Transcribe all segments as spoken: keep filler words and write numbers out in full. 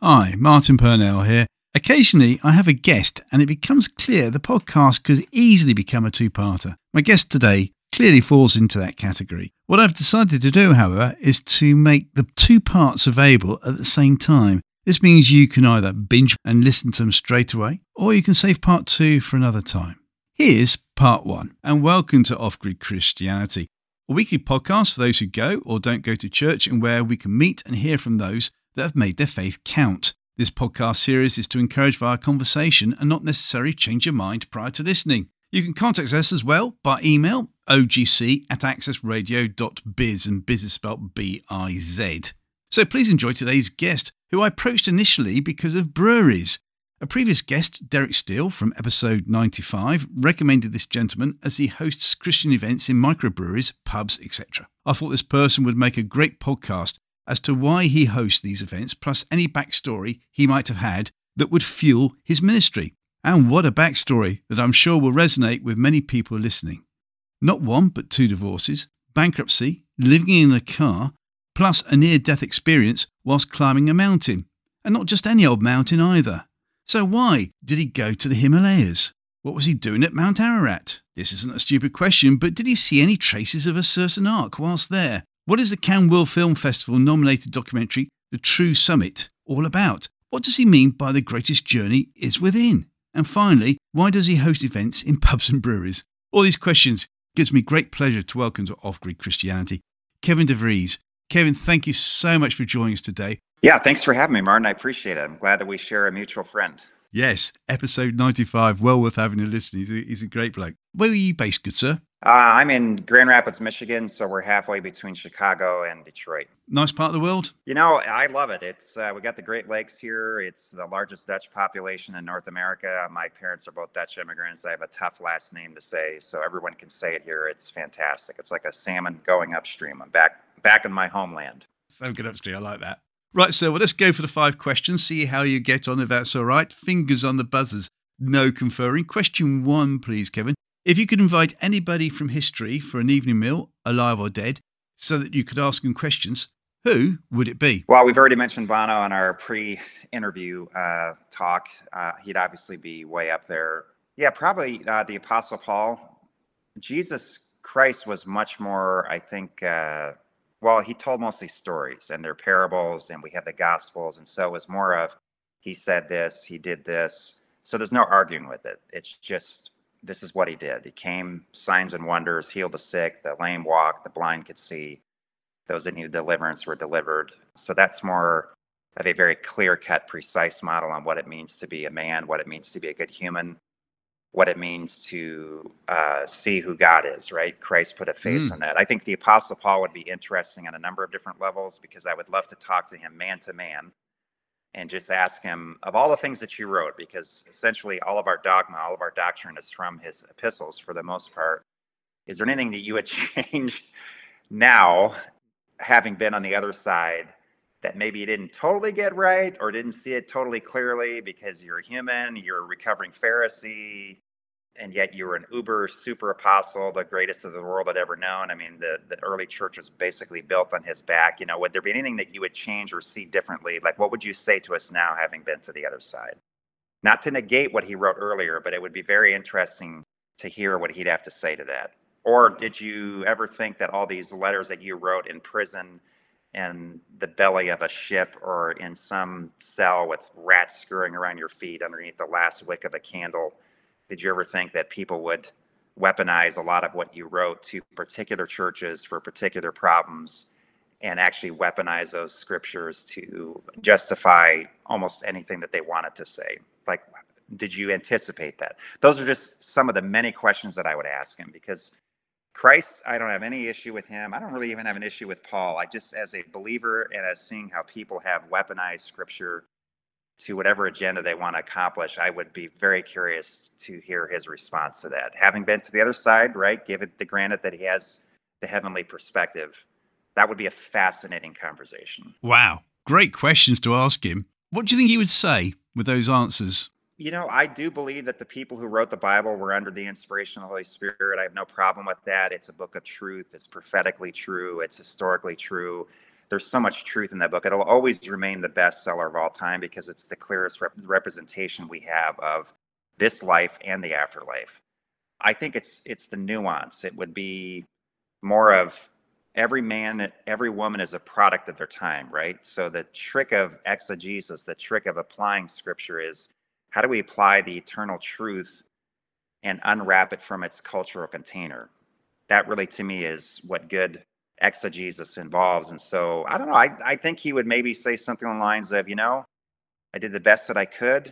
Hi, Martin Purnell here. Occasionally I have a guest and it becomes clear the podcast could easily become a two-parter. My guest today clearly falls into that category. What I've decided to do, however, is to make the two parts available at the same time. This means you can either binge and listen to them straight away, or you can save part two for another time. Here's part one, and welcome to Off-Grid Christianity, a weekly podcast for those who go or don't go to church and where we can meet and hear from those that have made their faith count. This podcast series is to encourage via conversation and not necessarily change your mind prior to listening. You can contact us as well by email, ogc at accessradio.biz, and biz is spelled B I Z. So please enjoy today's guest, who I approached initially because of breweries. A previous guest, Derek Steele from episode ninety-five, recommended this gentleman as he hosts Christian events in microbreweries, pubs, et cetera. I thought this person would make a great podcast as to why he hosts these events, plus any backstory he might have had that would fuel his ministry. And what a backstory that I'm sure will resonate with many people listening. Not one, but two divorces, bankruptcy, living in a car, plus a near-death experience whilst climbing a mountain. And not just any old mountain either. So why did he go to the Himalayas? What was he doing at Mount Ararat? This isn't a stupid question, but did he see any traces of a certain ark whilst there? What is the Cannes World Film Festival nominated documentary, The True Summit, all about? What does he mean by the greatest journey is within? And finally, why does he host events in pubs and breweries? All these questions gives me great pleasure to welcome to Off-Grid Christianity, Kevin DeVries. Kevin, thank you so much for joining us today. Yeah, thanks for having me, Martin. I appreciate it. I'm glad that we share a mutual friend. Yes, episode ninety-five, well worth having a listen. He's a, he's a great bloke. Where are you based, good sir? Uh, I'm in Grand Rapids, Michigan, so we're halfway between Chicago and Detroit. Nice part of the world? You know, I love it. It's uh, we got the Great Lakes here. It's the largest Dutch population in North America. My parents are both Dutch immigrants. I have a tough last name to say, so everyone can say it here. It's fantastic. It's like a salmon going upstream. I'm back back in my homeland. So good upstream. I like that. Right, so well, let's go for the five questions, see how you get on, if that's all right. Fingers on the buzzers, no conferring. Question one, please, Kevin. If you could invite anybody from history for an evening meal, alive or dead, so that you could ask them questions, who would it be? Well, we've already mentioned Bono in our pre-interview uh, talk. Uh, he'd obviously be way up there. Yeah, probably uh, the Apostle Paul. Jesus Christ was much more, I think, uh, well, he told mostly stories and their parables, and we have the Gospels, and so it was more of, he said this, he did this. So there's no arguing with it. It's just, this is what he did. He came, signs and wonders, healed the sick, the lame walked, the blind could see, those that needed deliverance were delivered. So that's more of a very clear-cut, precise model on what it means to be a man, what it means to be a good human, what it means to uh, see who God is, right? Christ put a face Mm. on that. I think the Apostle Paul would be interesting on a number of different levels because I would love to talk to him man to man and just ask him, of all the things that you wrote, because essentially all of our dogma, all of our doctrine is from his epistles for the most part. Is there anything that you would change now, having been on the other side, that maybe you didn't totally get right or didn't see it totally clearly because you're a human, you're a recovering Pharisee, and yet you were an uber super apostle, the greatest of the world had ever known? I mean, the, the early church was basically built on his back. You know, would there be anything that you would change or see differently? Like, what would you say to us now, having been to the other side? Not to negate what he wrote earlier, but it would be very interesting to hear what he'd have to say to that. Or did you ever think that all these letters that you wrote in prison, in the belly of a ship, or in some cell with rats scurrying around your feet underneath the last wick of a candle, did you ever think that people would weaponize a lot of what you wrote to particular churches for particular problems and actually weaponize those scriptures to justify almost anything that they wanted to say? Like, did you anticipate that? Those are just some of the many questions that I would ask him, because Christ, I don't have any issue with him. I don't really even have an issue with Paul. I just, as a believer and as seeing how people have weaponized scripture to whatever agenda they want to accomplish, I would be very curious to hear his response to that. Having been to the other side, right, give it the granted that he has the heavenly perspective, that would be a fascinating conversation. Wow, great questions to ask him. What do you think he would say with those answers? You know, I do believe that the people who wrote the Bible were under the inspiration of the Holy Spirit. I have no problem with that. It's a book of truth. It's prophetically true. It's historically true. there's so much truth in that book. It'll always remain the bestseller of all time because it's the clearest rep- representation we have of this life and the afterlife. I think it's it's the nuance. It would be more of every man, every woman is a product of their time, right? So the trick of exegesis, the trick of applying scripture is how do we apply the eternal truth and unwrap it from its cultural container? That really, to me, is what good exegesis involves. And so, I don't know, I, I think he would maybe say something along the lines of, you know, I did the best that I could,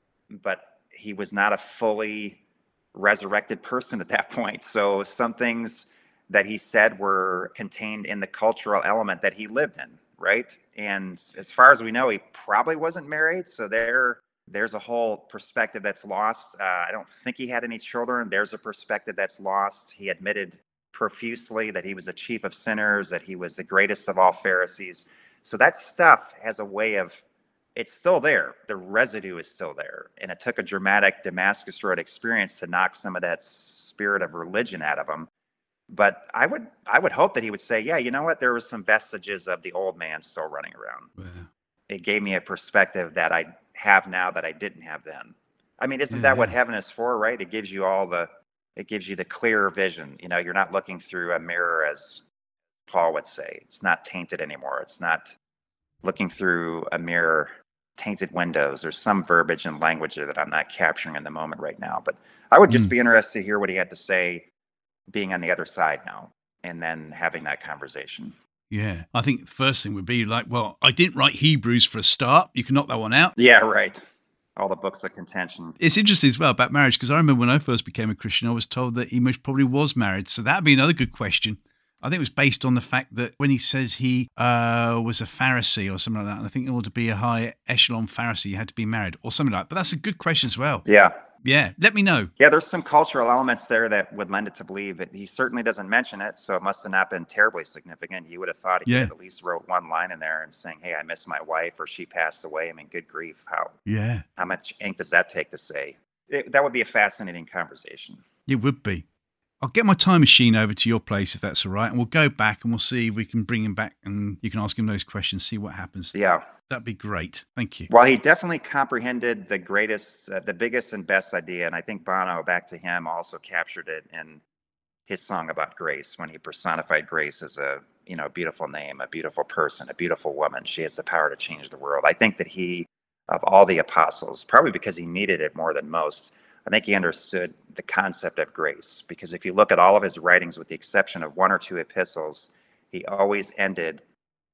but he was not a fully resurrected person at that point. So some things that he said were contained in the cultural element that he lived in, right? And as far as we know, he probably wasn't married. So there, there's a whole perspective that's lost. Uh, I don't think he had any children. There's a perspective that's lost. He admitted profusely that he was the chief of sinners, that he was the greatest of all Pharisees. So that stuff has a way of, it's still there. The residue is still there. And it took a dramatic Damascus Road experience to knock some of that spirit of religion out of him. But I would I would hope that he would say, yeah, you know what? There was some vestiges of the old man still running around. Yeah. It gave me a perspective that I have now that I didn't have then. I mean, isn't yeah, that yeah. what heaven is for, right? It gives you all the, it gives you the clearer vision. You know, you're not looking through a mirror, as Paul would say. It's not tainted anymore. It's not looking through a mirror, tainted windows. There's some verbiage and language that I'm not capturing in the moment right now. But I would just mm. be interested to hear what he had to say being on the other side now and then having that conversation. Yeah, I think the first thing would be like, well, I didn't write Hebrews for a start. You can knock that one out. Yeah, right. All the books of contention. It's interesting as well about marriage, because I remember when I first became a Christian, I was told that he most probably was married. So that'd be another good question. I think it was based on the fact that when he says he uh, was a Pharisee or something like that, and I think in order to be a high echelon Pharisee, you had to be married or something like that. But that's a good question as well. Yeah. Yeah, let me know. Yeah, there's some cultural elements there that would lend it to believe it. He certainly doesn't mention it, so it must have not been terribly significant. You would have thought he yeah. at least wrote one line in there and saying, hey, I miss my wife, or she passed away. I mean, good grief. How, yeah. how much ink does that take to say? It, that would be a fascinating conversation. It would be. I'll get my time machine over to your place if that's all right, and we'll go back and we'll see if we can bring him back and you can ask him those questions, see what happens. Yeah. That'd be great. Thank you. Well, he definitely comprehended the greatest, uh, the biggest and best idea, and I think Bono, back to him, also captured it in his song about grace when he personified grace as a, you know, beautiful name, a beautiful person, a beautiful woman. She has the power to change the world. I think that he, of all the apostles, probably because he needed it more than most, I think he understood the concept of grace, because if you look at all of his writings, with the exception of one or two epistles, he always ended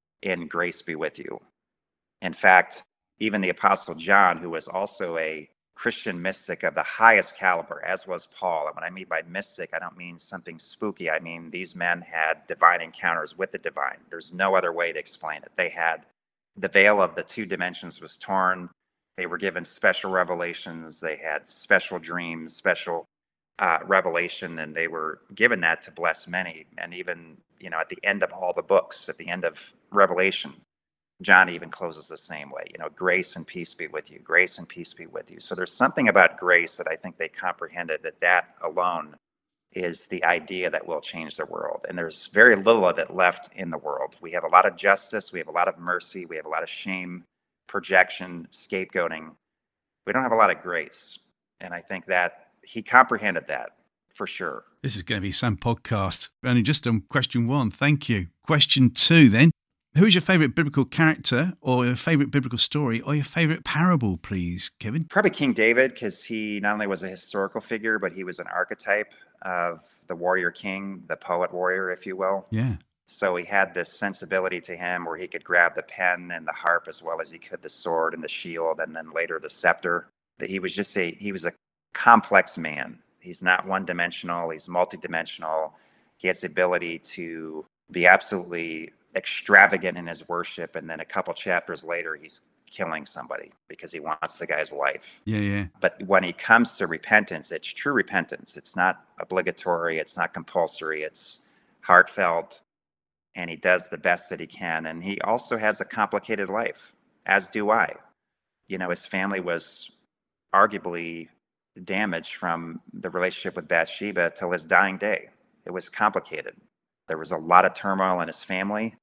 in grace be with you. In fact, even the Apostle John, who was also a Christian mystic of the highest caliber, as was Paul. And when I mean by mystic, I don't mean something spooky. I mean, these men had divine encounters with the divine. There's no other way to explain it. They had, the veil of the two dimensions was torn. They were given special revelations. They had special dreams, special uh, revelation, and they were given that to bless many. And even, you know, at the end of all the books, at the end of Revelation, John even closes the same way, you know, grace and peace be with you, grace and peace be with you. So there's something about grace that I think they comprehended, that that alone is the idea that will change the world. And there's very little of it left in the world. We have a lot of justice. We have a lot of mercy. We have a lot of shame, projection, scapegoating. We don't have a lot of grace. And I think that he comprehended that for sure. This is going to be some podcast. Only just on question one. Thank you. Question two then. Who is your favorite biblical character, or your favorite biblical story, or your favorite parable, please, Kevin? Probably King David, because he not only was a historical figure, but he was an archetype of the warrior king, the poet warrior, if you will. Yeah. So he had this sensibility to him where he could grab the pen and the harp as well as he could the sword and the shield, and then later the scepter. That he was just a he was a complex man. He's not one-dimensional. He's multidimensional. He has the ability to be absolutely extravagant in his worship, and then a couple chapters later he's killing somebody because he wants the guy's wife. Yeah, yeah. But when he comes to repentance, it's true repentance. It's not obligatory. It's not compulsory. It's heartfelt, and he does the best that he can. And he also has a complicated life, as do I. You know, his family was arguably damaged from the relationship with Bathsheba till his dying day. It was complicated. There was a lot of turmoil in his family.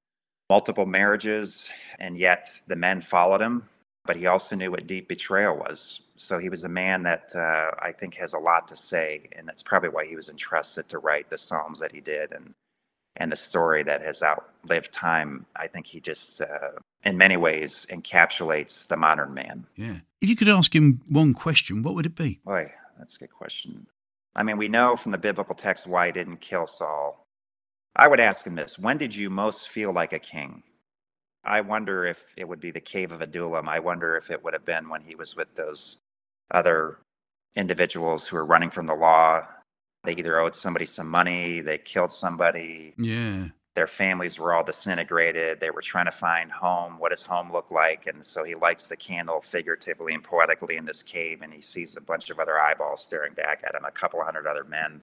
multiple marriages, and yet the men followed him. But he also knew what deep betrayal was. So he was a man that uh, I think has a lot to say, and that's probably why he was entrusted to write the Psalms that he did, and and the story that has outlived time. I think he just, uh, in many ways, encapsulates the modern man. Yeah. If you could ask him one question, what would it be? Boy, that's a good question. I mean, we know from the biblical text why he didn't kill Saul. I would ask him this: when did you most feel like a king? I wonder if it would be the cave of Adullam. I wonder if it would have been when he was with those other individuals who were running from the law. They either owed somebody some money, they killed somebody. Yeah. Their families were all disintegrated. They were trying to find home. What does home look like? And so he lights the candle figuratively and poetically in this cave, and he sees a bunch of other eyeballs staring back at him, a couple hundred other men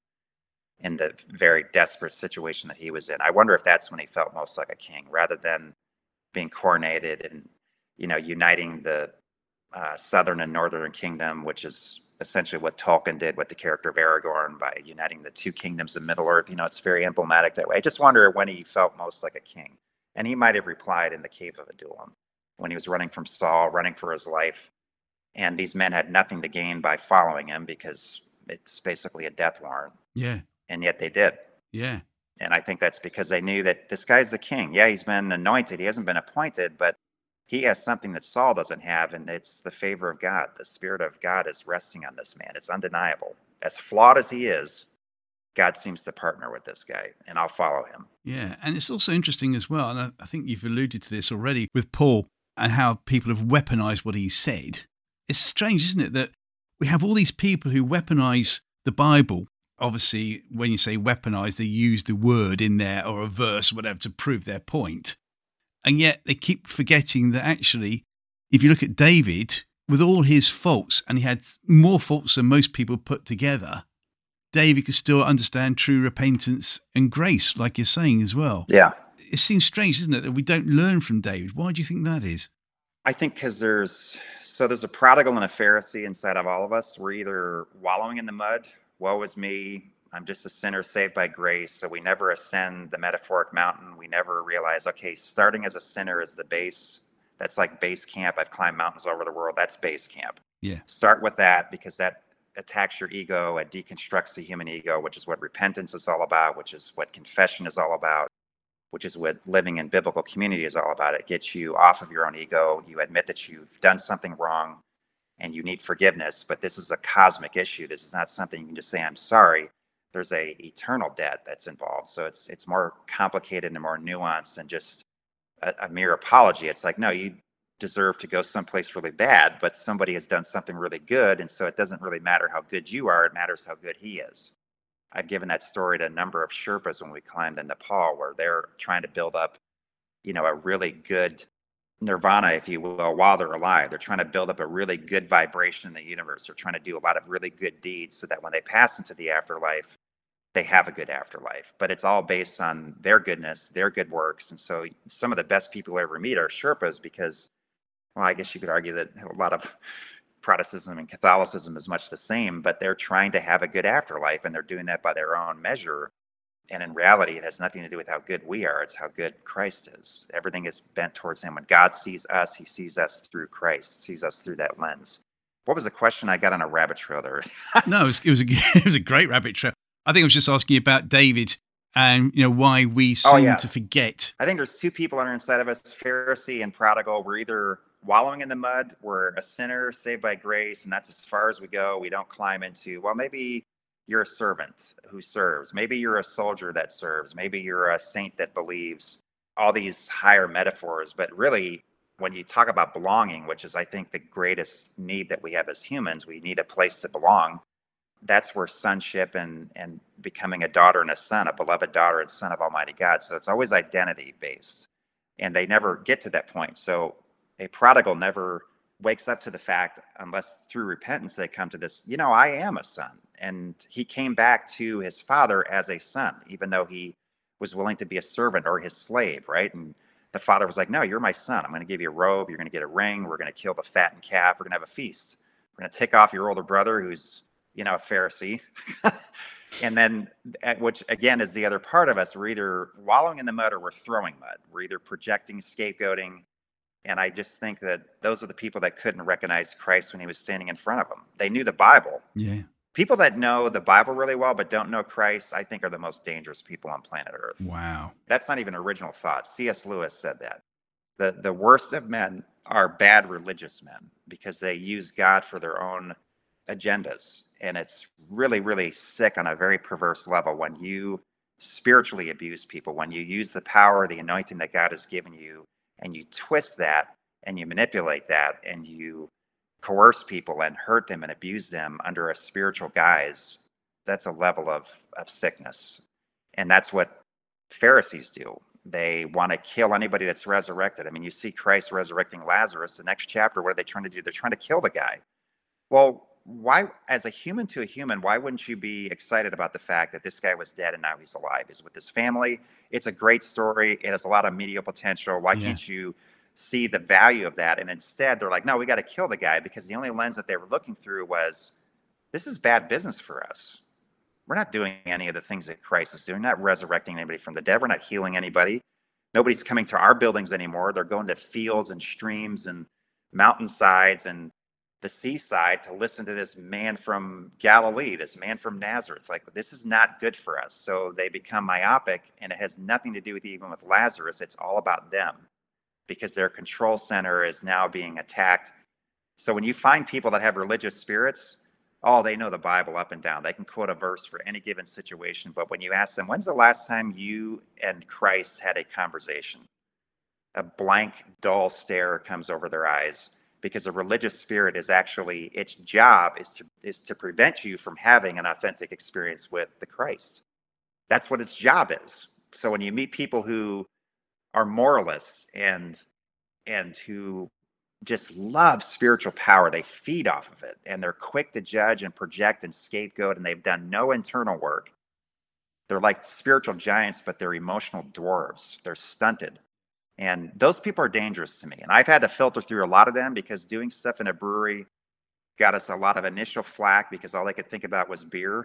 in the very desperate situation that he was in. I wonder if that's when he felt most like a king, rather than being coronated and, you know, uniting the uh, southern and northern kingdom, which is essentially what Tolkien did with the character of Aragorn by uniting the two kingdoms of Middle Earth. You know, it's very emblematic that way. I just wonder when he felt most like a king. And he might have replied in the cave of Adullam when he was running from Saul, running for his life. And these men had nothing to gain by following him because it's basically a death warrant. Yeah. And yet they did. Yeah. And I think that's because they knew that this guy's the king. Yeah, he's been anointed. He hasn't been appointed, but he has something that Saul doesn't have, and it's the favor of God. The Spirit of God is resting on this man. It's undeniable. As flawed as he is, God seems to partner with this guy, and I'll follow him. Yeah, and it's also interesting as well, and I, I think you've alluded to this already with Paul and how people have weaponized what he said. It's strange, isn't it, that we have all these people who weaponize the Bible. Obviously, when you say weaponize, they use the word in there or a verse or whatever to prove their point. And yet they keep forgetting that actually, if you look at David, with all his faults, and he had more faults than most people put together, David could still understand true repentance and grace, like you're saying as well. Yeah. It seems strange, isn't it, that we don't learn from David? Why do you think that is? I think because there's, so there's a prodigal and a Pharisee inside of all of us. We're either wallowing in the mud, woe is me, I'm just a sinner saved by grace. So we never ascend the metaphoric mountain. We never realize, okay, starting as a sinner is the base. That's like base camp. I've climbed mountains all over the world. That's base camp. Yeah. Start with that, because that attacks your ego. It deconstructs the human ego, which is what repentance is all about, which is what confession is all about, which is what living in biblical community is all about. It gets you off of your own ego. You admit that you've done something wrong and you need forgiveness, but this is a cosmic issue. This is not something you can just say, I'm sorry. There's a eternal debt that's involved. So it's it's more complicated and more nuanced than just a, a mere apology. It's like, no, you deserve to go someplace really bad, but somebody has done something really good. And so it doesn't really matter how good you are. It matters how good he is. I've given that story to a number of Sherpas when we climbed in Nepal, where they're trying to build up, you know, a really good nirvana, if you will, while they're alive. They're trying to build up a really good vibration in the universe. They're trying to do a lot of really good deeds so that when they pass into the afterlife, they have a good afterlife. But it's all based on their goodness, their good works. And so some of the best people I ever meet are Sherpas because, well, I guess you could argue that a lot of Protestantism and Catholicism is much the same, but they're trying to have a good afterlife, and they're doing that by their own measure. And in reality, it has nothing to do with how good we are. It's how good Christ is. Everything is bent towards him. When God sees us, he sees us through Christ, sees us through that lens. What was the question? I got on a rabbit trail there. No, it was, it was a it was a great rabbit trail. I think I was just asking you about David and, you know, why we seem oh, yeah. to forget. I think there's two people on our inside of us, Pharisee and prodigal. We're either wallowing in the mud, we're a sinner saved by grace, and that's as far as we go. We don't climb into, well, maybe you're a servant who serves. Maybe you're a soldier that serves. Maybe you're a saint that believes. All these higher metaphors. But really, when you talk about belonging, which is, I think, the greatest need that we have as humans, we need a place to belong. That's where sonship and, and becoming a daughter and a son, a beloved daughter and son of Almighty God. So it's always identity based. And they never get to that point. So a prodigal never wakes up to the fact, unless through repentance they come to this, you know, I am a son. And he came back to his father as a son, even though he was willing to be a servant or his slave, right? And the father was like, no, you're my son. I'm going to give you a robe. You're going to get a ring. We're going to kill the fattened calf. We're going to have a feast. We're going to take off your older brother who's, you know, a Pharisee. And then, which again is the other part of us. We're either wallowing in the mud or we're throwing mud. We're either projecting, scapegoating. And I just think that those are the people that couldn't recognize Christ when he was standing in front of them. They knew the Bible. Yeah. People that know the Bible really well but don't know Christ, I think, are the most dangerous people on planet Earth. Wow. That's not even original thought. C S Lewis said that. The, the worst of men are bad religious men because they use God for their own agendas. And it's really, really sick on a very perverse level when you spiritually abuse people, when you use the power, the anointing that God has given you, and you twist that and you manipulate that and you coerce people and hurt them and abuse them under a spiritual guise. That's a level of, of sickness. And that's what Pharisees do. They want to kill anybody that's resurrected. I mean, you see Christ resurrecting Lazarus. The next chapter, what are they trying to do? They're trying to kill the guy. Well, why, as a human to a human, why wouldn't you be excited about the fact that this guy was dead and now he's alive? He's with his family. It's a great story. It has a lot of media potential. Why yeah. can't you see the value of that? And instead, they're like, no, we got to kill the guy, because the only lens that they were looking through was, this is bad business for us. We're not doing any of the things that Christ is doing. We're not resurrecting anybody from the dead. We're not healing anybody. Nobody's coming to our buildings anymore. They're going to fields and streams and mountainsides and the seaside to listen to this man from Galilee, this man from Nazareth. Like, this is not good for us. So they become myopic, and it has nothing to do with even with Lazarus. It's all about them, because their control center is now being attacked. So when you find people that have religious spirits, oh, they know the Bible up and down. They can quote a verse for any given situation. But when you ask them, when's the last time you and Christ had a conversation? A blank, dull stare comes over their eyes, because a religious spirit is actually, its job is to is to prevent you from having an authentic experience with the Christ. That's what its job is. So when you meet people who are moralists and and who just love spiritual power, they feed off of it, and they're quick to judge and project and scapegoat, and they've done no internal work. They're like spiritual giants, but they're emotional dwarves. They're stunted. And those people are dangerous to me. And I've had to filter through a lot of them, because doing stuff in a brewery got us a lot of initial flack because all they could think about was beer.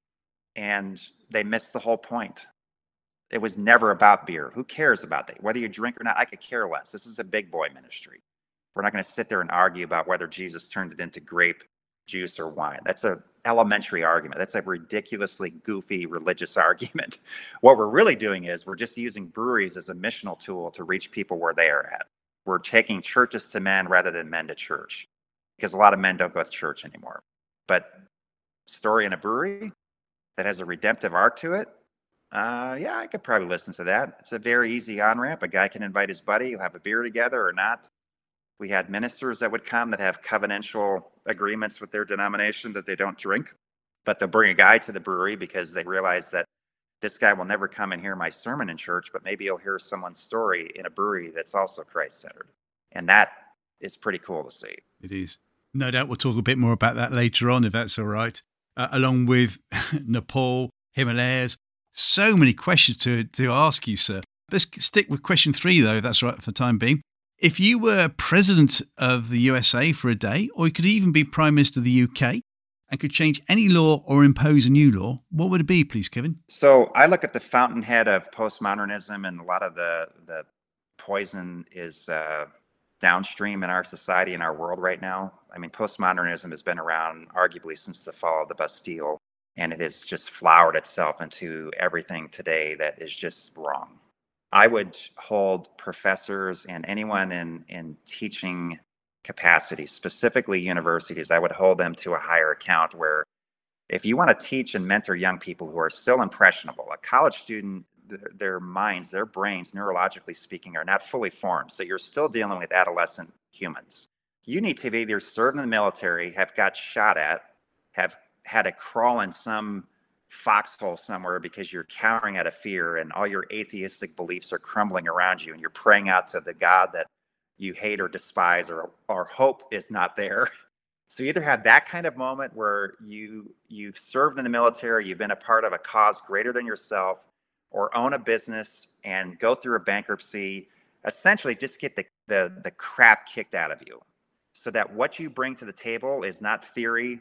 And they missed the whole point. It was never about beer. Who cares about that? Whether you drink or not, I could care less. This is a big boy ministry. We're not going to sit there and argue about whether Jesus turned it into grape juice or wine. That's an elementary argument. That's a ridiculously goofy religious argument. What we're really doing is we're just using breweries as a missional tool to reach people where they are at. We're taking churches to men rather than men to church, because a lot of men don't go to church anymore. But story in a brewery that has a redemptive arc to it, uh, yeah, I could probably listen to that. It's a very easy on-ramp. A guy can invite his buddy, you'll have a beer together or not. We had ministers that would come that have covenantal agreements with their denomination that they don't drink, but they'll bring a guy to the brewery because they realize that this guy will never come and hear my sermon in church, but maybe he'll hear someone's story in a brewery that's also Christ-centered. And that is pretty cool to see. It is. No doubt we'll talk a bit more about that later on, if that's all right. Uh, along with Nepal, Himalayas, so many questions to, to ask you, sir. Let's stick with question three, though, if that's right for the time being. If you were president of the U S A for a day, or you could even be prime minister of the U K and could change any law or impose a new law, what would it be, please, Kevin? So I look at the fountainhead of postmodernism, and a lot of the, the poison is uh, downstream in our society, in our world right now. I mean, postmodernism has been around arguably since the fall of the Bastille, and it has just flowered itself into everything today that is just wrong. I would hold professors and anyone in, in teaching capacity, specifically universities, I would hold them to a higher account, where if you want to teach and mentor young people who are still impressionable, a college student, their, their minds, their brains, neurologically speaking, are not fully formed. So you're still dealing with adolescent humans. You need to have either served in the military, have got shot at, have had to crawl in some foxhole somewhere because you're cowering out of fear and all your atheistic beliefs are crumbling around you, and you're praying out to the God that you hate or despise, or or hope is not there. So you either have that kind of moment where you you've served in the military, you've been a part of a cause greater than yourself, or own a business and go through a bankruptcy, essentially just get the the, the crap kicked out of you, so that what you bring to the table is not theory,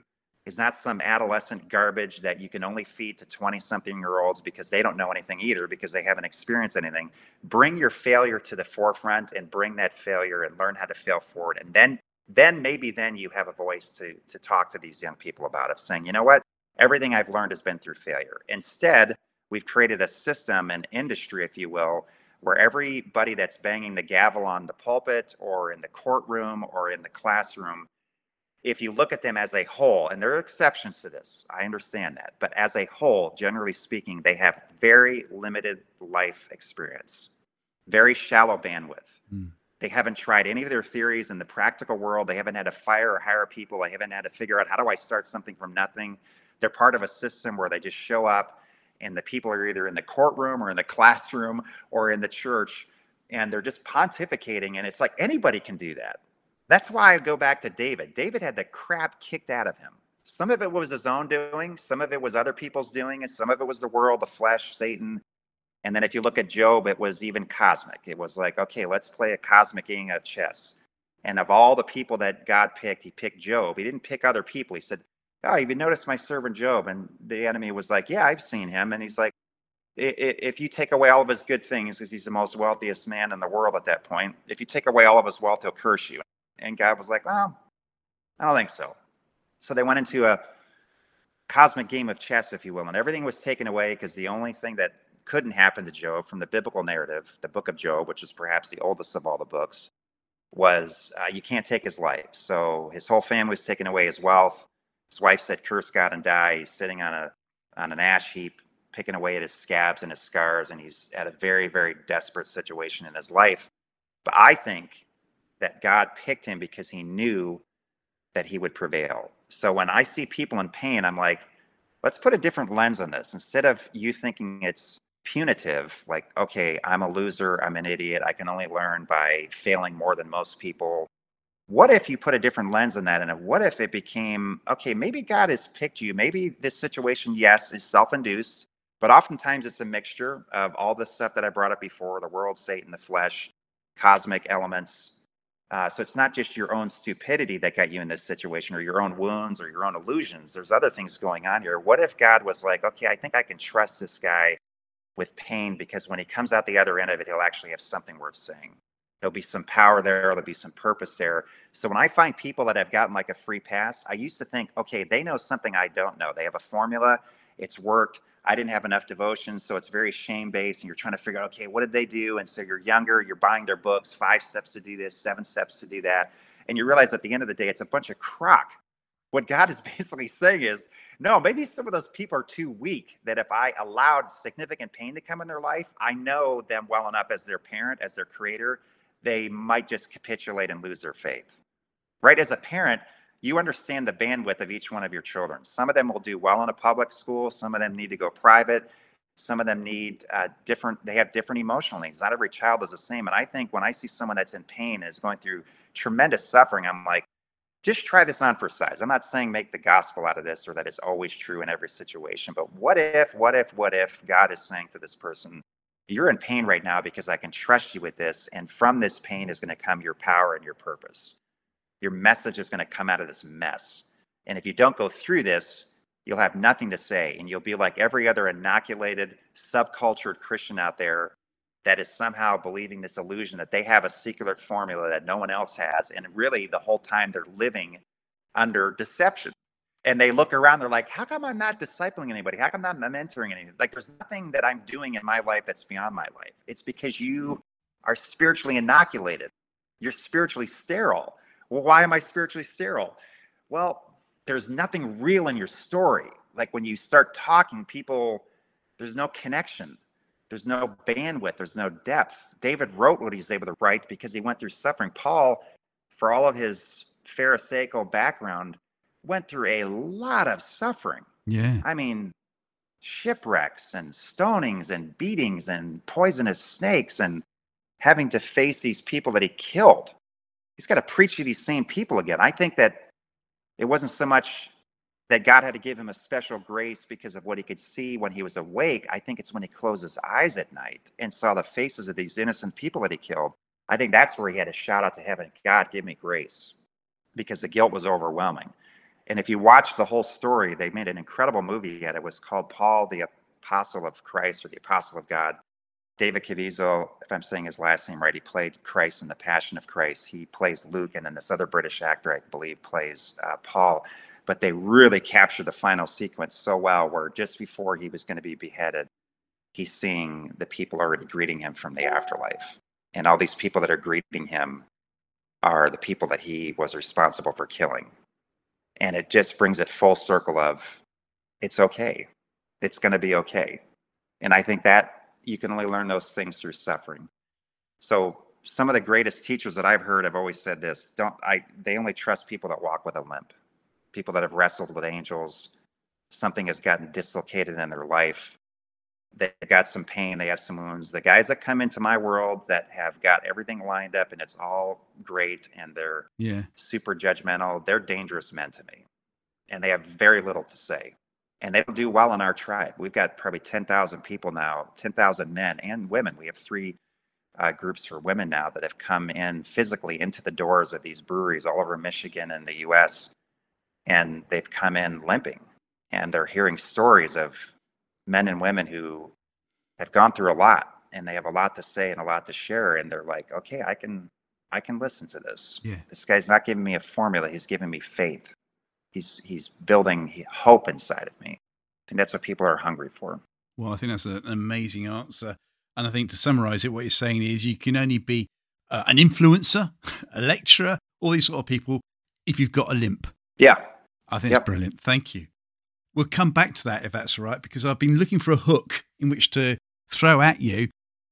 is not some adolescent garbage that you can only feed to twenty something year olds because they don't know anything either, because they haven't experienced anything. Bring your failure to the forefront and bring that failure and learn how to fail forward. And then, then maybe then you have a voice to, to talk to these young people about it, saying, you know what, everything I've learned has been through failure. Instead, we've created a system, an industry, if you will, where everybody that's banging the gavel on the pulpit or in the courtroom or in the classroom, if you look at them as a whole, and there are exceptions to this, I understand that, but as a whole, generally speaking, they have very limited life experience, very shallow bandwidth. Mm. They haven't tried any of their theories in the practical world. They haven't had to fire or hire people. They haven't had to figure out, how do I start something from nothing? They're part of a system where they just show up, and the people are either in the courtroom or in the classroom or in the church, and they're just pontificating, and it's like anybody can do that. That's why I go back to David. David had the crap kicked out of him. Some of it was his own doing. Some of it was other people's doing. And some of it was the world, the flesh, Satan. And then if you look at Job, it was even cosmic. It was like, okay, let's play a cosmic game of chess. And of all the people that God picked, he picked Job. He didn't pick other people. He said, oh, have you noticed my servant Job? And the enemy was like, yeah, I've seen him. And he's like, if you take away all of his good things, because he's the most wealthiest man in the world at that point, if you take away all of his wealth, he'll curse you. And God was like, well, I don't think so. So they went into a cosmic game of chess, if you will, and everything was taken away because the only thing that couldn't happen to Job from the biblical narrative, the book of Job, which is perhaps the oldest of all the books, was uh, you can't take his life. So his whole family was taken away, his wealth. His wife said, curse God and die. He's sitting on a on an ash heap, picking away at his scabs and his scars, and he's at a very, very desperate situation in his life. But I think that God picked him because he knew that he would prevail. So when I see people in pain, I'm like, let's put a different lens on this. Instead of you thinking it's punitive, like, okay, I'm a loser, I'm an idiot, I can only learn by failing more than most people. What if you put a different lens on that? And what if it became, okay, maybe God has picked you. Maybe this situation, yes, is self-induced, but oftentimes it's a mixture of all this stuff that I brought up before, the world, Satan, the flesh, cosmic elements. Uh, so it's not just your own stupidity that got you in this situation, or your own wounds or your own illusions. There's other things going on here. What if God was like, okay, I think I can trust this guy with pain, because when he comes out the other end of it, he'll actually have something worth saying. There'll be some power there. There'll be some purpose there. So when I find people that have gotten like a free pass, I used to think, okay, they know something I don't know. They have a formula. It's worked. I didn't have enough devotion, so it's very shame-based, and you're trying to figure out, okay, what did they do? And so you're younger, you're buying their books, five steps to do this, seven steps to do that, and you realize at the end of the day, it's a bunch of crock. What God is basically saying is, no, maybe some of those people are too weak, that if I allowed significant pain to come in their life, I know them well enough as their parent, as their creator, they might just capitulate and lose their faith. Right? As a parent, you understand the bandwidth of each one of your children. Some of them will do well in a public school. Some of them need to go private. Some of them need uh, different, they have different emotional needs. Not every child is the same. And I think when I see someone that's in pain and is going through tremendous suffering, I'm like, just try this on for size. I'm not saying make the gospel out of this or that it's always true in every situation. But what if, what if, what if God is saying to this person, you're in pain right now because I can trust you with this. And from this pain is going to come your power and your purpose. Your message is going to come out of this mess. And if you don't go through this, you'll have nothing to say. And you'll be like every other inoculated, subcultured Christian out there that is somehow believing this illusion that they have a secret formula that no one else has. And really, the whole time they're living under deception. And they look around, they're like, how come I'm not discipling anybody? How come I'm not mentoring anybody? Like, there's nothing that I'm doing in my life that's beyond my life. It's because you are spiritually inoculated. You're spiritually sterile. Well, why am I spiritually sterile? Well, there's nothing real in your story. Like when you start talking, people, there's no connection. There's no bandwidth. There's no depth. David wrote what he's able to write because he went through suffering. Paul, for all of his Pharisaical background, went through a lot of suffering. Yeah. I mean, shipwrecks and stonings and beatings and poisonous snakes and having to face these people that he killed. He's got to preach to these same people again. I think that it wasn't so much that God had to give him a special grace because of what he could see when he was awake. I think it's when he closed his eyes at night and saw the faces of these innocent people that he killed. I think that's where he had to shout out to heaven, God, give me grace, because the guilt was overwhelming. And if you watch the whole story, they made an incredible movie yet. It was called Paul, the Apostle of Christ, or the Apostle of God. David Caviezel, if I'm saying his last name right, he played Christ in The Passion of Christ. He plays Luke, and then this other British actor, I believe, plays uh, Paul. But they really captured the final sequence so well, where just before he was going to be beheaded, he's seeing the people already greeting him from the afterlife. And all these people that are greeting him are the people that he was responsible for killing. And it just brings it full circle of, it's okay. It's going to be okay. And I think that you can only learn those things through suffering. So some of the greatest teachers that I've heard have always said this, don't I they only trust people that walk with a limp, people that have wrestled with angels. Something has gotten dislocated in their life. They got some pain, they have some wounds. The guys that come into my world that have got everything lined up and it's all great and they're Yeah. super judgmental, they're dangerous men to me. And they have very little to say. And they don't do well in our tribe. We've got probably ten thousand people now, ten thousand men and women. We have three uh, groups for women now that have come in physically into the doors of these breweries all over Michigan and the U S. And they've come in limping. And they're hearing stories of men and women who have gone through a lot. And they have a lot to say and a lot to share. And they're like, okay, I can, I can listen to this. Yeah. This guy's not giving me a formula. He's giving me faith. He's he's building hope inside of me. I think that's what people are hungry for. Well, I think that's an amazing answer. And I think to summarize it, what you're saying is you can only be uh, an influencer, a lecturer, all these sort of people if you've got a limp. Yeah. I think Yep. it's brilliant. Thank you. We'll come back to that if that's all right, because I've been looking for a hook in which to throw at you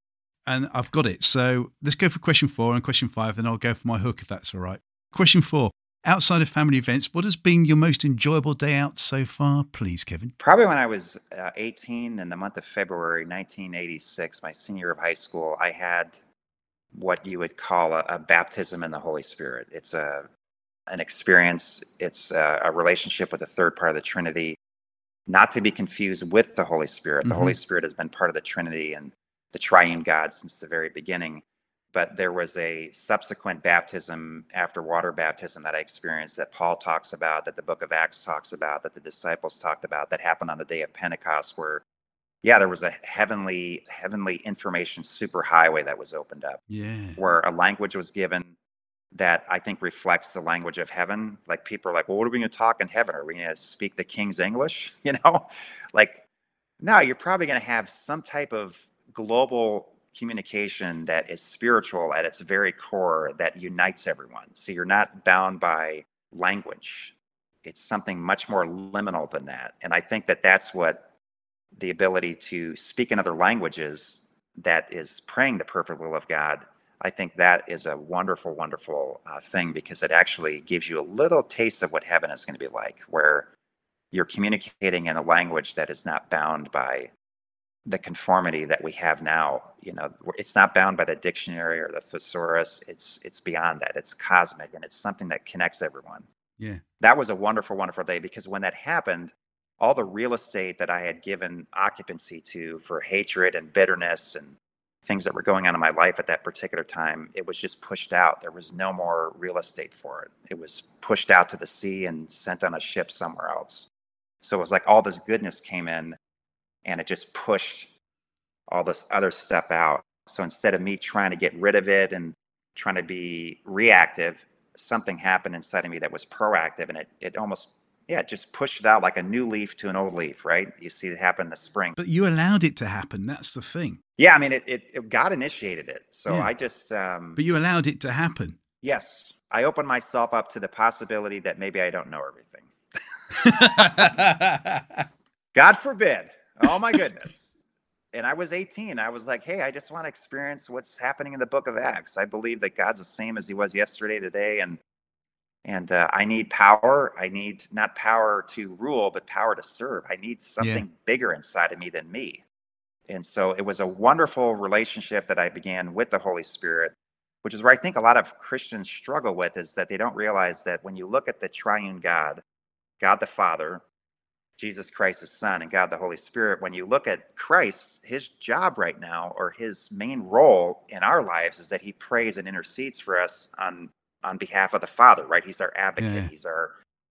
and I've got it. So let's go for question four and question five, then I'll go for my hook if that's all right. Question four. Outside of family events, what has been your most enjoyable day out so far, please, Kevin? Probably when I was uh, eighteen in the month of February, nineteen eighty-six, my senior year of high school, I had what you would call a, a baptism in the Holy Spirit. It's a an experience. It's a, a relationship with the third part of the Trinity, not to be confused with the Holy Spirit. The Mhm. Holy Spirit has been part of the Trinity and the triune God since the very beginning. But there was a subsequent baptism after water baptism that I experienced that Paul talks about, that the book of Acts talks about, that the disciples talked about, that happened on the day of Pentecost, where, yeah, there was a heavenly, heavenly information superhighway that was opened up, Yeah. where a language was given that I think reflects the language of heaven. Like people are like, well, what are we going to talk in heaven? Are we going to speak the King's English? You know, like, no, you're probably going to have some type of global communication that is spiritual at its very core that unites everyone. So you're not bound by language. It's something much more liminal than that. And I think that that's what the ability to speak in other languages that is praying the perfect will of God, I think that is a wonderful, wonderful uh, thing, because it actually gives you a little taste of what heaven is going to be like, where you're communicating in a language that is not bound by the conformity that we have now. You know, it's not bound by the dictionary or the thesaurus. It's it's beyond that. It's cosmic, and it's something that connects everyone. Yeah. That was a wonderful, wonderful day, because when that happened, all the real estate that I had given occupancy to for hatred and bitterness and things that were going on in my life at that particular time, it was just pushed out. There was no more real estate for it. It was pushed out to the sea and sent on a ship somewhere else. So it was like all this goodness came in, and it just pushed all this other stuff out. So instead of me trying to get rid of it and trying to be reactive, something happened inside of me that was proactive, and it, it almost, yeah, it just pushed it out like a new leaf to an old leaf, right? You see it happen in the spring. But you allowed it to happen. That's the thing. Yeah, I mean, it, it, it God initiated it. So Yeah. I just, um, But you allowed it to happen. yes, I opened myself up to the possibility that maybe I don't know everything. God forbid. Oh my goodness. And I was eighteen. I was like, hey, I just want to experience what's happening in the book of Acts. I believe that God's the same as he was yesterday, today. And and uh, I need power. I need not power to rule, but power to serve. I need something Yeah. bigger inside of me than me. And so it was a wonderful relationship that I began with the Holy Spirit, which is where I think a lot of Christians struggle with, is that they don't realize that when you look at the triune God, God the Father, Jesus Christ, his Son, and God the Holy Spirit, when you look at Christ, his job right now, or his main role in our lives, is that he prays and intercedes for us on, on behalf of the Father, right? He's our advocate. Yeah. He's our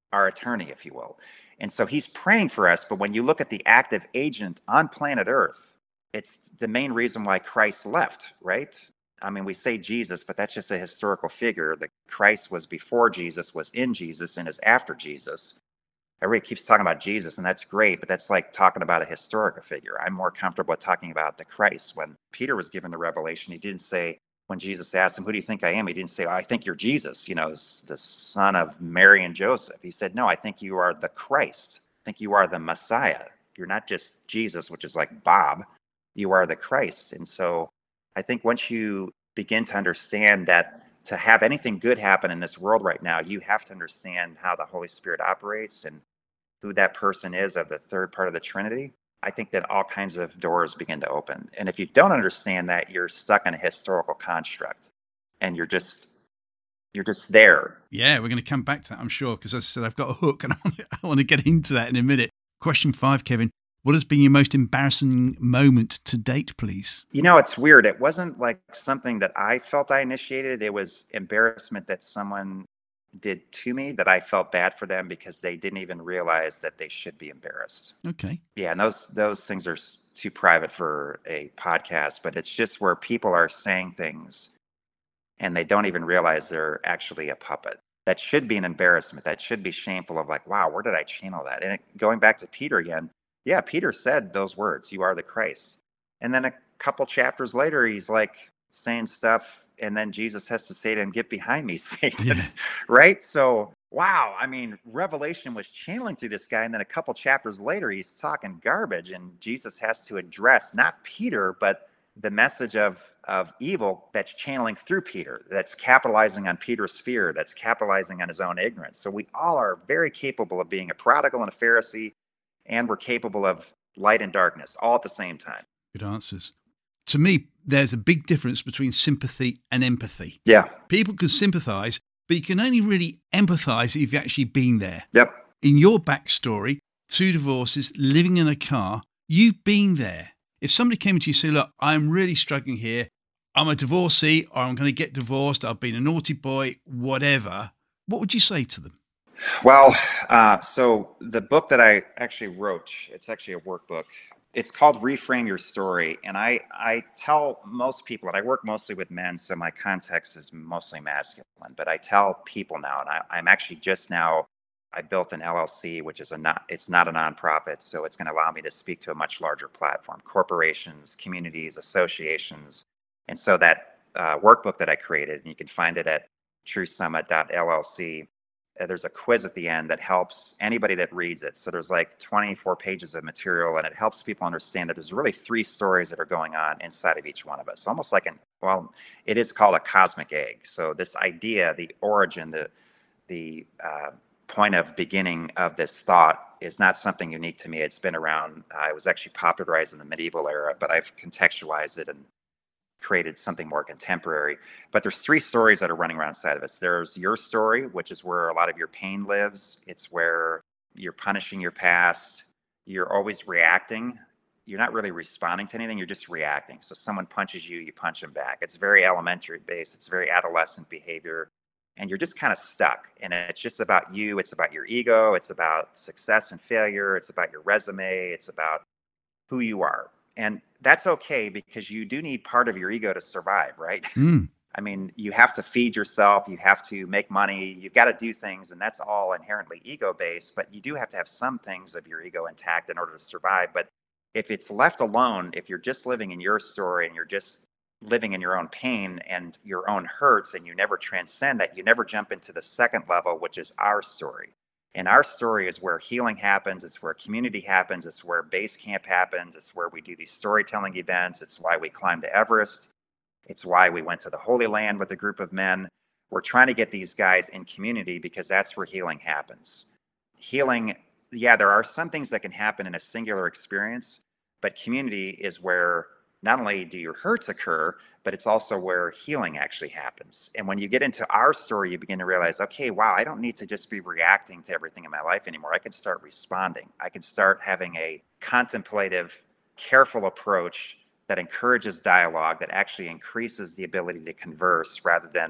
our attorney, if you will. And so he's praying for us. But when you look at the active agent on planet Earth, it's the main reason why Christ left, right? I mean, we say Jesus, but that's just a historical figure. The Christ was before Jesus, was in Jesus, and is after Jesus. Everybody keeps talking about Jesus, and that's great, but that's like talking about a historical figure. I'm more comfortable talking about the Christ. When Peter was given the revelation, he didn't say, when Jesus asked him, who do you think I am? He didn't say, oh, I think you're Jesus, you know, the son of Mary and Joseph. He said, no, I think you are the Christ. I think you are the Messiah. You're not just Jesus, which is like Bob. You are the Christ. And so I think once you begin to understand that to have anything good happen in this world right now, you have to understand how the Holy Spirit operates and who that person is of the third part of the Trinity. I think that all kinds of doors begin to open. And if you don't understand that, you're stuck in a historical construct and you're just you're just there. Yeah, we're going to come back to that, I'm sure, because as I said, I've got a hook and I want, to, I want to get into that in a minute. Question five, Kevin. What has been your most embarrassing moment to date, please? You know, it's weird. It wasn't like something that I felt I initiated. It was embarrassment that someone did to me that I felt bad for them because they didn't even realize that they should be embarrassed. Okay. Yeah, and those those things are too private for a podcast, but it's just where people are saying things and they don't even realize they're actually a puppet. That should be an embarrassment. That should be shameful of like, wow, where did I channel that? And it, going back to Peter again, yeah, Peter said those words, you are the Christ. And then a couple chapters later, he's like saying stuff, and then Jesus has to say to him, get behind me, Satan. Yeah. Right? So, wow. I mean, Revelation was channeling through this guy, and then a couple chapters later, he's talking garbage, and Jesus has to address not Peter, but the message of, of evil that's channeling through Peter, that's capitalizing on Peter's fear, that's capitalizing on his own ignorance. So we all are very capable of being a prodigal and a Pharisee, and we're capable of light and darkness all at the same time. Good answers. To me, there's a big difference between sympathy and empathy. Yeah. People can sympathize, but you can only really empathize if you've actually been there. Yep. In your backstory, two divorces, living in a car, you've been there. If somebody came to you and said, look, I'm really struggling here. I'm a divorcee, or I'm going to get divorced. I've been a naughty boy, whatever. What would you say to them? Well, uh, so the book that I actually wrote, it's actually a workbook. It's called Reframe Your Story. And I, I tell most people, and I work mostly with men, so my context is mostly masculine, but I tell people now, and I, I'm actually just now, I built an L L C, which is a not, it's not a nonprofit, so it's going to allow me to speak to a much larger platform, corporations, communities, associations. And so that uh, workbook that I created, and you can find it at true summit dot L L C. There's a quiz at the end that helps anybody that reads it. So there's like twenty-four pages of material, and it helps people understand that there's really three stories that are going on inside of each one of us. Almost like an, well, it is called a cosmic egg. So this idea, the origin, the the uh, point of beginning of this thought is not something unique to me. It's been around. Uh, it was actually popularized in the medieval era, but I've contextualized it and created something more contemporary. But there's three stories that are running around inside of us. There's your story, which is where a lot of your pain lives. It's where you're punishing your past. You're always reacting. You're not really responding to anything. You're just reacting. So someone punches you, you punch them back. It's very elementary based. It's very adolescent behavior. And you're just kind of stuck. And it's just about you. It's about your ego. It's about success and failure. It's about your resume. It's about who you are. And that's okay, because you do need part of your ego to survive, right? Mm. I mean, you have to feed yourself, you have to make money, you've got to do things, and that's all inherently ego-based, but you do have to have some things of your ego intact in order to survive. But if it's left alone, if you're just living in your story and you're just living in your own pain and your own hurts, and you never transcend that, you never jump into the second level, which is our story. And our story is where healing happens. It's where community happens. It's where base camp happens. It's where we do these storytelling events. It's why we climbed to Everest. It's why we went to the Holy Land with a group of men. We're trying to get these guys in community because that's where healing happens. Healing, yeah, there are some things that can happen in a singular experience, but community is where not only do your hurts occur, but it's also where healing actually happens. And when you get into our story, you begin to realize, okay, wow, I don't need to just be reacting to everything in my life anymore. I can start responding. I can start having a contemplative, careful approach that encourages dialogue, that actually increases the ability to converse rather than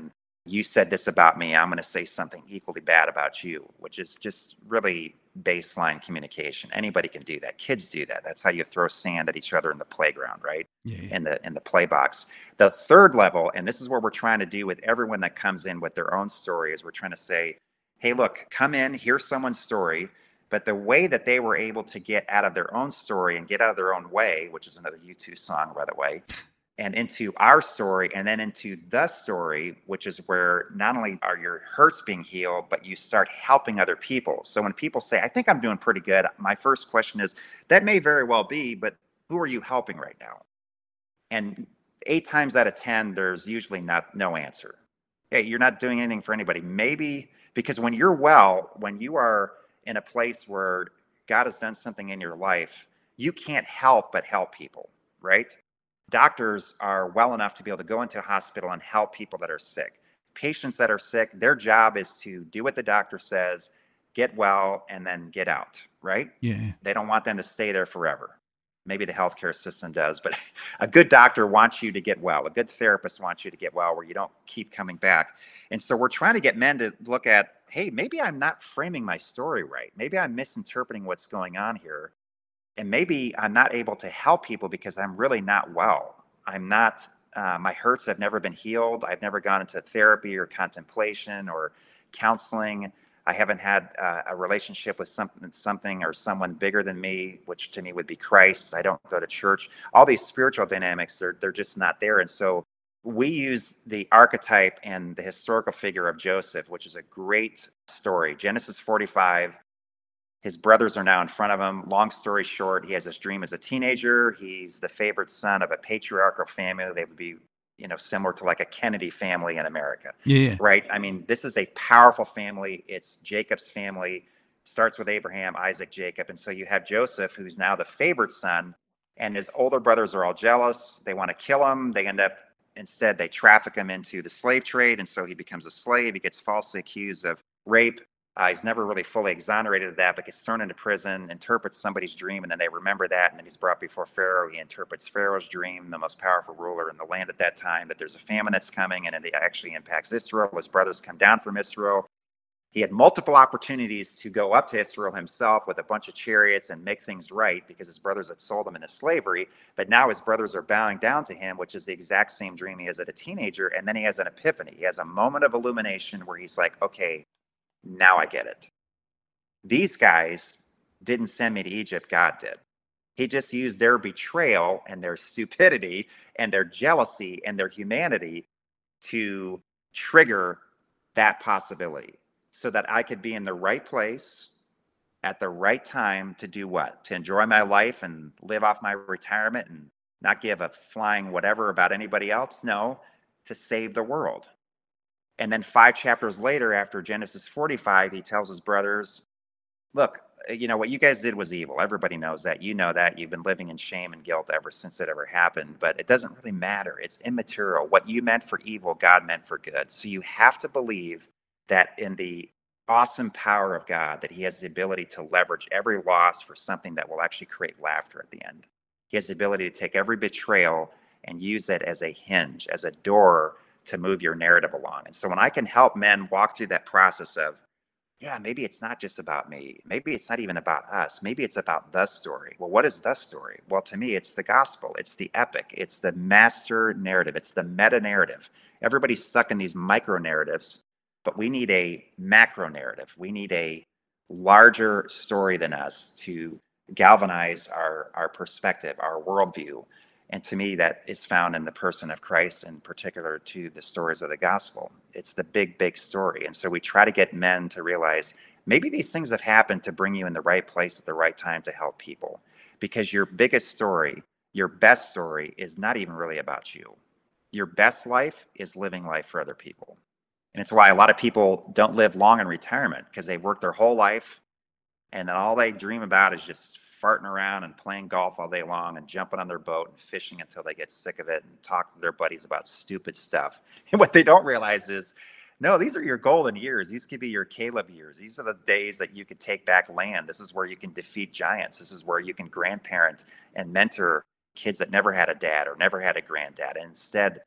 you said this about me, I'm going to say something equally bad about you, which is just really baseline communication. Anybody can do that. Kids do that. That's how you throw sand at each other in the playground, right? Yeah, yeah. In the in the play box. The third level, and this is what we're trying to do with everyone that comes in with their own story, is we're trying to say, hey, look, come in, hear someone's story, but the way that they were able to get out of their own story and get out of their own way, which is another U two song, by the way, and into our story, and then into the story, which is where not only are your hurts being healed, but you start helping other people. So when people say, I think I'm doing pretty good, my first question is, that may very well be, but who are you helping right now? And eight times out of ten, there's usually not no answer. Hey, you're not doing anything for anybody. Maybe because when you're well, when you are in a place where God has done something in your life, you can't help but help people, right? Doctors are well enough to be able to go into a hospital and help people that are sick. Patients that are sick, their job is to do what the doctor says, get well, and then get out, right? Yeah. They don't want them to stay there forever. Maybe the healthcare system does, but a good doctor wants you to get well. A good therapist wants you to get well where you don't keep coming back. And so we're trying to get men to look at, hey, maybe I'm not framing my story right. Maybe I'm misinterpreting what's going on here. And maybe I'm not able to help people because I'm really not well. I'm not, uh, my hurts have never been healed. I've never gone into therapy or contemplation or counseling. I haven't had uh, a relationship with something, something or someone bigger than me, which to me would be Christ. I don't go to church. All these spiritual dynamics, they're, they're just not there. And so we use the archetype and the historical figure of Joseph, which is a great story. Genesis forty-five. His brothers are now in front of him. Long story short, he has this dream as a teenager. He's the favorite son of a patriarchal family. They would be, you know, similar to like a Kennedy family in America. Yeah. Right? I mean, this is a powerful family. It's Jacob's family. Starts with Abraham, Isaac, Jacob. And so you have Joseph, who's now the favorite son, and his older brothers are all jealous. They want to kill him. They end up, instead, they traffic him into the slave trade. And so he becomes a slave. He gets falsely accused of rape. Uh, he's never really fully exonerated of that, but gets thrown into prison, interprets somebody's dream, and then they remember that, and then he's brought before Pharaoh. He interprets Pharaoh's dream, the most powerful ruler in the land at that time, that there's a famine that's coming, and it actually impacts Israel. His brothers come down from Israel. He had multiple opportunities to go up to Israel himself with a bunch of chariots and make things right because his brothers had sold him into slavery, but now his brothers are bowing down to him, which is the exact same dream he has as a teenager, and then he has an epiphany. He has a moment of illumination where he's like, okay, now I get it. These guys didn't send me to Egypt, God did. He just used their betrayal and their stupidity and their jealousy and their humanity to trigger that possibility so that I could be in the right place at the right time to do what? To enjoy my life and live off my retirement and not give a flying whatever about anybody else? No, to save the world. And then five chapters later, after Genesis forty-five, he tells his brothers, look, you know, what you guys did was evil. Everybody knows that. You know that. You've been living in shame and guilt ever since it ever happened. But it doesn't really matter. It's immaterial. What you meant for evil, God meant for good. So you have to believe that in the awesome power of God, that he has the ability to leverage every loss for something that will actually create laughter at the end. He has the ability to take every betrayal and use it as a hinge, as a door to move your narrative along. And so when I can help men walk through that process of, yeah, maybe it's not just about me. Maybe it's not even about us. Maybe it's about the story. Well, what is the story? Well, to me, it's the gospel. It's the epic. It's the master narrative. It's the meta narrative. Everybody's stuck in these micro narratives, but we need a macro narrative. We need a larger story than us to galvanize our, our perspective, our worldview. And to me, that is found in the person of Christ, in particular to the stories of the gospel. It's the big, big story. And so we try to get men to realize maybe these things have happened to bring you in the right place at the right time to help people. Because your biggest story, your best story, is not even really about you. Your best life is living life for other people. And it's why a lot of people don't live long in retirement, because they've worked their whole life and then all they dream about is just farting around and playing golf all day long and jumping on their boat and fishing until they get sick of it and talk to their buddies about stupid stuff. And what they don't realize is, no, these are your golden years. These could be your Caleb years. These are the days that you could take back land. This is where you can defeat giants. This is where you can grandparent and mentor kids that never had a dad or never had a granddad. And instead,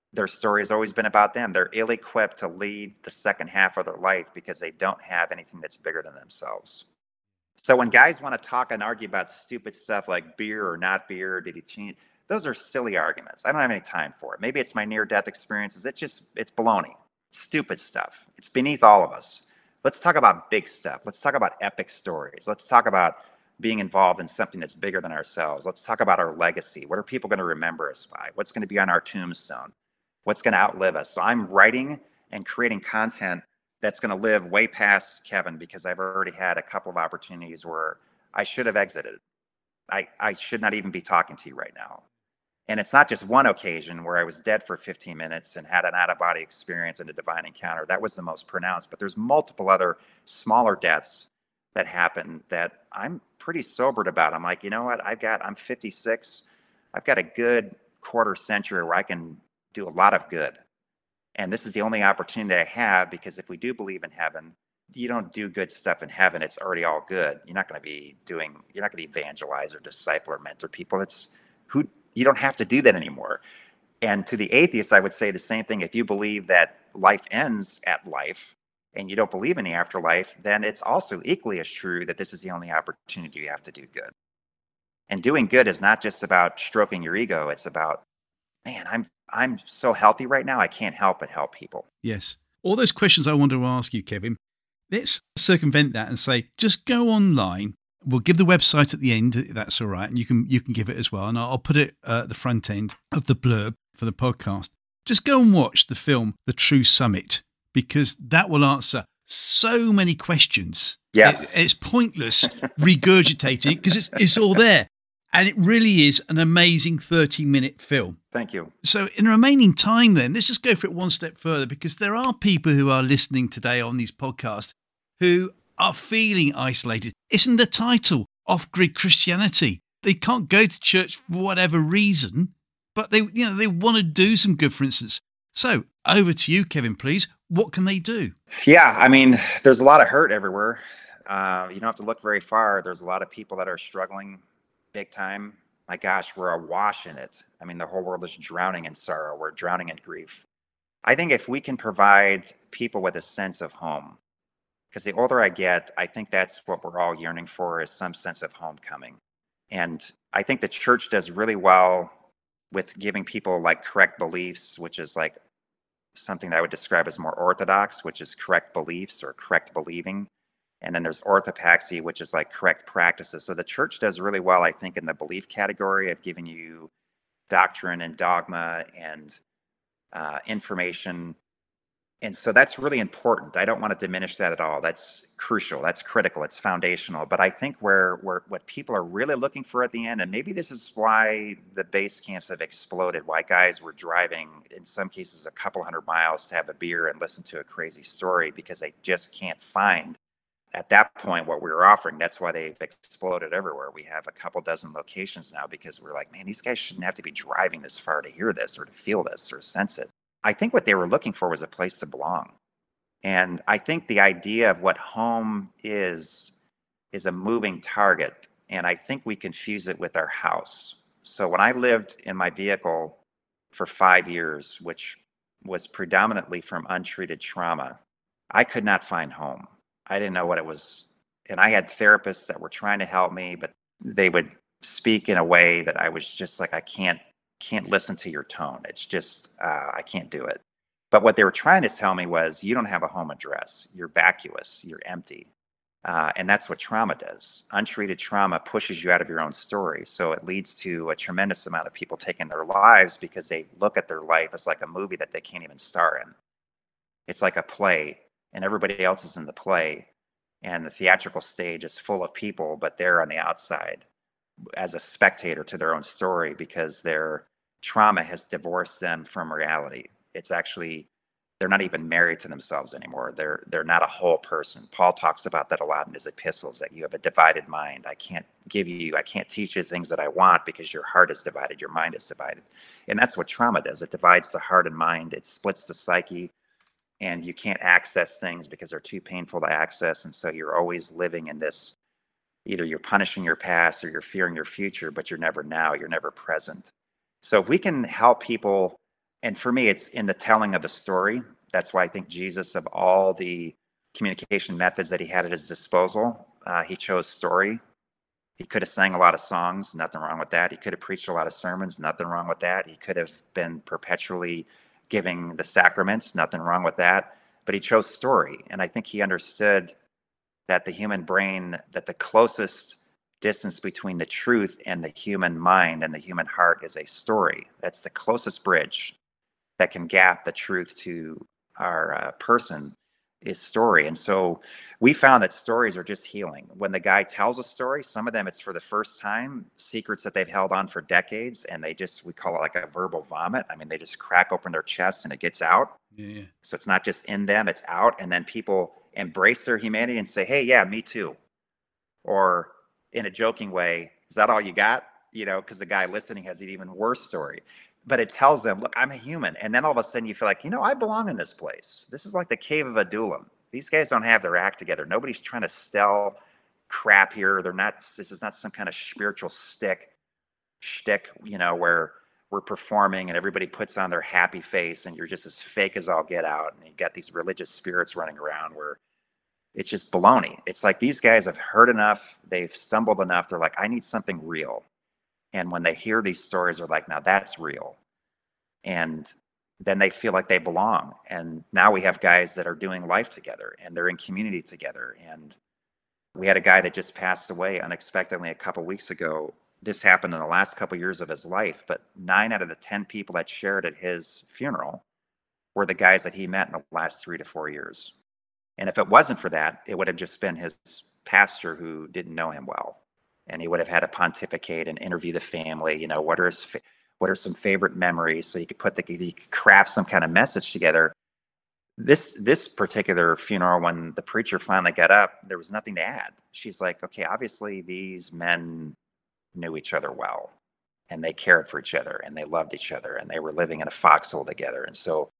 Their story has always been about them. They're ill-equipped to lead the second half of their life because they don't have anything that's bigger than themselves. So when guys want to talk and argue about stupid stuff like beer or not beer, did he change? Those are silly arguments. I don't have any time for it. Maybe it's my near-death experiences. It's just, it's baloney. Stupid stuff. It's beneath all of us. Let's talk about big stuff. Let's talk about epic stories. Let's talk about being involved in something that's bigger than ourselves. Let's talk about our legacy. What are people going to remember us by? What's going to be on our tombstone? What's going to outlive us? So I'm writing and creating content that's going to live way past Kevin, because I've already had a couple of opportunities where I should have exited. I, I should not even be talking to you right now. And it's not just one occasion where I was dead for fifteen minutes and had an out-of-body experience and a divine encounter. That was the most pronounced, but there's multiple other smaller deaths that happen that I'm pretty sobered about. I'm like, you know what? I've got, I'm fifty-six. I've got a good quarter century where I can do a lot of good. And this is the only opportunity I have, because if we do believe in heaven, you don't do good stuff in heaven. It's already all good. You're not going to be doing, you're not going to evangelize or disciple or mentor people. It's who, you don't have to do that anymore. And to the atheist, I would say the same thing. If you believe that life ends at life and you don't believe in the afterlife, then it's also equally as true that this is the only opportunity you have to do good. And doing good is not just about stroking your ego. It's about, man, I'm I'm so healthy right now. I can't help but help people. Yes. All those questions I wanted to ask you, Kevin, let's circumvent that and say, just go online. We'll give the website at the end, if that's all right. And you can you can give it as well. And I'll put it uh, at the front end of the blurb for the podcast. Just go and watch the film, The True Summit, because that will answer so many questions. Yes. It, it's pointless regurgitating because it's, it's all there. And it really is an amazing thirty-minute film. Thank you. So in the remaining time then, let's just go for it one step further, because there are people who are listening today on these podcasts who are feeling isolated. Isn't the title Off-Grid Christianity? They can't go to church for whatever reason, but they, you know, they want to do some good, for instance. So over to you, Kevin, please. What can they do? Yeah, I mean, there's a lot of hurt everywhere. Uh, you don't have to look very far. There's a lot of people that are struggling big time. My gosh, we're awash in it. I mean, the whole world is drowning in sorrow. We're drowning in grief. I think if we can provide people with a sense of home, because the older I get, I think that's what we're all yearning for, is some sense of homecoming. And I think the church does really well with giving people like correct beliefs, which is like something that I would describe as more orthodox, which is correct beliefs or correct believing. And then there's orthopraxy, which is like correct practices. So the church does really well, I think, in the belief category of giving you doctrine and dogma and uh, information. And so that's really important. I don't want to diminish that at all. That's crucial. That's critical. It's foundational. But I think where, where what people are really looking for at the end, and maybe this is why the base camps have exploded, why guys were driving, in some cases, a couple hundred miles to have a beer and listen to a crazy story, because they just can't find at that point what we were offering. That's why they've exploded everywhere. We have a couple dozen locations now, because we're like, man, these guys shouldn't have to be driving this far to hear this or to feel this or sense it. I think what they were looking for was a place to belong. And I think the idea of what home is, is a moving target. And I think we confuse it with our house. So when I lived in my vehicle for five years, which was predominantly from untreated trauma, I could not find home. I didn't know what it was. And I had therapists that were trying to help me, but they would speak in a way that I was just like, I can't, can't listen to your tone. It's just, uh, I can't do it. But what they were trying to tell me was, you don't have a home address. You're vacuous. You're empty. Uh, and that's what trauma does. Untreated trauma pushes you out of your own story. So it leads to a tremendous amount of people taking their lives because they look at their life as like a movie that they can't even star in. It's like a play, and everybody else is in the play, and the theatrical stage is full of people, but they're on the outside as a spectator to their own story, because their trauma has divorced them from reality. It's actually, they're not even married to themselves anymore. They're they're not a whole person. Paul talks about that a lot in his epistles, that you have a divided mind. I can't give you, I can't teach you things that I want, because your heart is divided, your mind is divided. And that's what trauma does. It divides the heart and mind. It splits the psyche. And you can't access things because they're too painful to access. And so you're always living in this, either you're punishing your past or you're fearing your future, but you're never now, you're never present. So if we can help people And for me, it's in the telling of the story. That's why I think Jesus, of all the communication methods that he had at his disposal, uh, he chose story. He could have sang a lot of songs, nothing wrong with that. He could have preached a lot of sermons, nothing wrong with that. He could have been perpetually giving the sacraments, nothing wrong with that. But he chose story. And I think he understood that the human brain, that the closest distance between the truth and the human mind and the human heart is a story. That's the closest bridge that can gap the truth to our uh, person is story. And so we found that stories are just healing. When the guy tells a story, some of them it's for the first time, secrets that they've held on for decades, and they just, we call it like a verbal vomit. I mean, they just crack open their chest and it gets out. Yeah. So it's not just in them, it's out. And then people embrace their humanity and say, hey, yeah, me too. Or in a joking way, is that all you got? You know, because the guy listening has an even worse story. But it tells them, look, I'm a human. And then all of a sudden you feel like, you know, I belong in this place. This is like the cave of Adullam. These guys don't have their act together. Nobody's trying to sell crap here. They're not, this is not some kind of spiritual stick, shtick, you know, where we're performing and everybody puts on their happy face and you're just as fake as all get out. And you got these religious spirits running around where it's just baloney. It's like these guys have heard enough. They've stumbled enough. They're like, I need something real. And when they hear these stories, they're like, now that's real. And then they feel like they belong. And now we have guys that are doing life together and they're in community together. And we had a guy that just passed away unexpectedly a couple weeks ago. This happened in the last couple of years of his life, but nine out of the ten people that shared at his funeral were the guys that he met in the last three to four years. And if it wasn't for that, it would have just been his pastor who didn't know him well. And he would have had to pontificate and interview the family. You know, what are his, fa- what are some favorite memories? So you could put the, you could craft some kind of message together. This this particular funeral, when the preacher finally got up, there was nothing to add. She's like, okay, obviously these men knew each other well, and they cared for each other, and they loved each other, and they were living in a foxhole together. And so,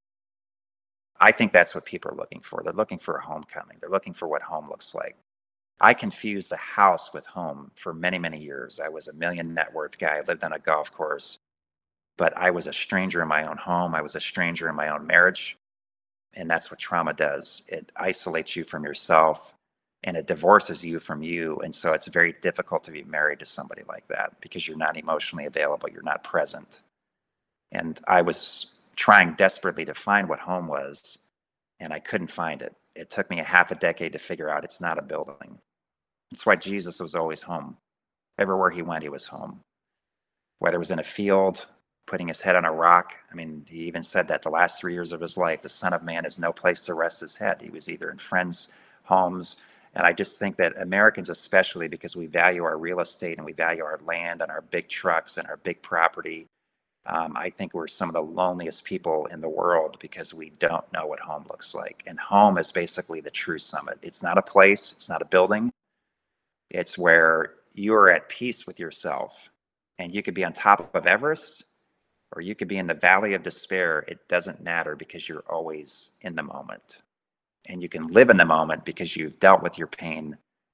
I think that's what people are looking for. They're looking for a homecoming. They're looking for what home looks like. I confused the house with home for many, many years. I was a million net worth guy. I lived on a golf course, but I was a stranger in my own home. I was a stranger in my own marriage. And that's what trauma does. It isolates you from yourself and it divorces you from you. And so it's very difficult to be married to somebody like that because you're not emotionally available. You're not present. And I was trying desperately to find what home was, and I couldn't find it. It took me a half a decade to figure out it's not a building. That's why Jesus was always home. Everywhere he went, he was home. Whether it was in a field, putting his head on a rock. I mean, he even said that the last three years of his life, the Son of Man has no place to rest his head. He was either in friends' homes. And I just think that Americans, especially because we value our real estate and we value our land and our big trucks and our big property, um, I think we're some of the loneliest people in the world because we don't know what home looks like. And home is basically the true summit. It's not a place. It's not a building. It's where you are at peace with yourself, and you could be on top of Everest or you could be in the valley of despair. It doesn't matter because you're always in the moment, and you can live in the moment because you've dealt with your pain.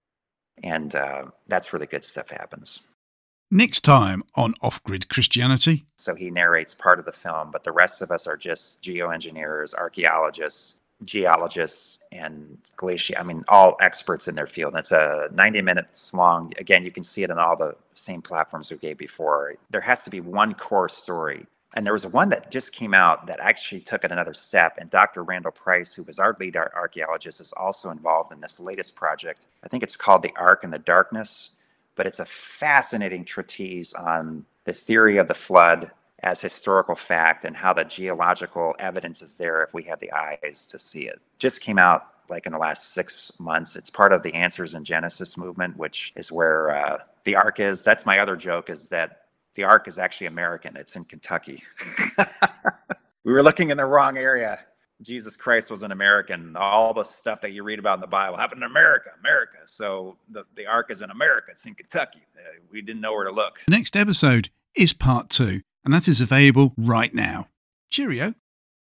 And uh, that's where the good stuff happens. Next time on Off Grid Christianity. So he narrates part of the film, but the rest of us are just geoengineers, archaeologists, geologists, and glacier. I mean, all experts in their field. And it's a ninety minutes long. Again, you can see it on all the same platforms we gave before. There has to be one core story. And there was one that just came out that actually took it another step. And Doctor Randall Price, who was our lead archaeologist, is also involved in this latest project. I think it's called The Ark in the Darkness. But it's a fascinating treatise on the theory of the flood as historical fact and how the geological evidence is there if we have the eyes to see it. Just came out like in the last six months. It's part of the Answers in Genesis movement, which is where uh, the Ark is. That's my other joke, is that the Ark is actually American. It's in Kentucky. We were looking in the wrong area. Jesus Christ was an American. All the stuff that you read about in the Bible happened in America, America. So the, the Ark is in America. It's in Kentucky. Uh, we didn't know where to look. The next episode is part two, and that is available right now. Cheerio.